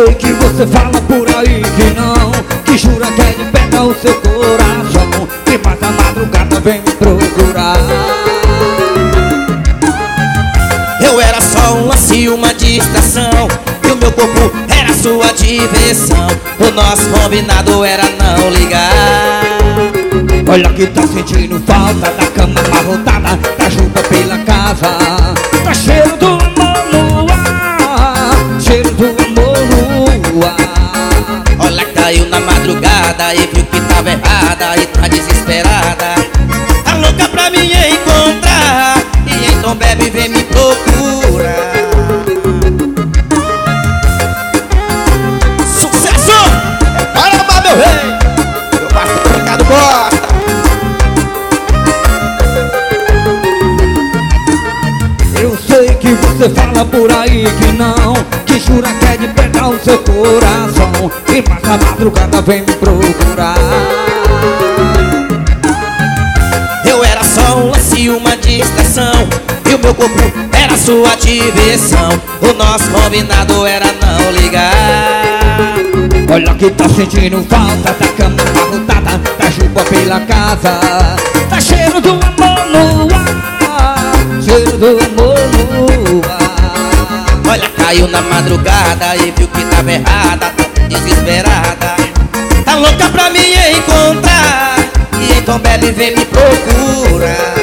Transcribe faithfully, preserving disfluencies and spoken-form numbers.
sei que você fala por aí que não, que jura que é de pedra o seu coração, e mais a madrugada vem me procurar. Eu era só um lance, uma distração, e o meu corpo era sua diversão. O nosso combinado era não ligar. Olha que tá sentindo falta da cama amarrotada, da junta pela casa. Tá cheiro do amor no ar, cheiro do amor no ar. Olha que caiu na madrugada e viu que tava errada e tá desesperada. Tá louca pra me encontrar, e então bebe e vem me procurar. Sucesso! É Parabá, meu rei! Eu faço o mercado gosta. Eu sei que você fala por aí que não, que jura que é de pedra o seu coração, e mais a madrugada vem me procurar. Eu era só um lance, uma distração, e o meu corpo era sua diversão. O nosso combinado era não ligar. Olha que tá sentindo falta da cama amarrotada, da juba pela casa. Tá cheiro do amor no ar, cheiro do amor no ar. Olha, caiu na madrugada e viu que tava errada, tá desesperada. Tá louca pra me encontrar, e então bebe e vem me procurar.